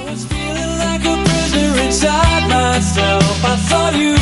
was feeling like a prisoner inside myself. I thought you